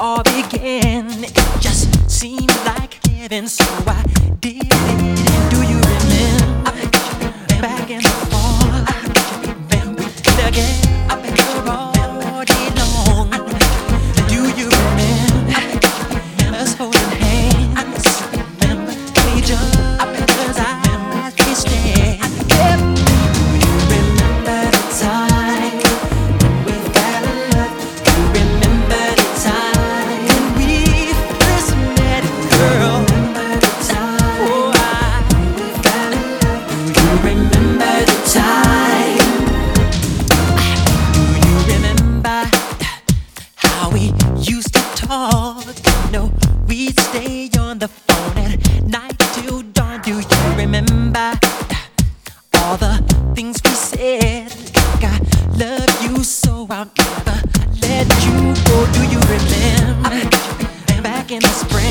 all began. It just seemed like heaven, so I did it. And do you remember back in the fall when we together all day long? Do you remember us holding hands? Each other's eyes we stare. Do you remember the time we fell in love? Do you remember the time when we first met, girl? Oh, we fell in love. Do you remember the time? Do you remember how we used to talk? No, we'd stay on the phone at night till dawn. Do you remember all the things we said? Like I love you so I'll never let you go. Do you remember back in the spring?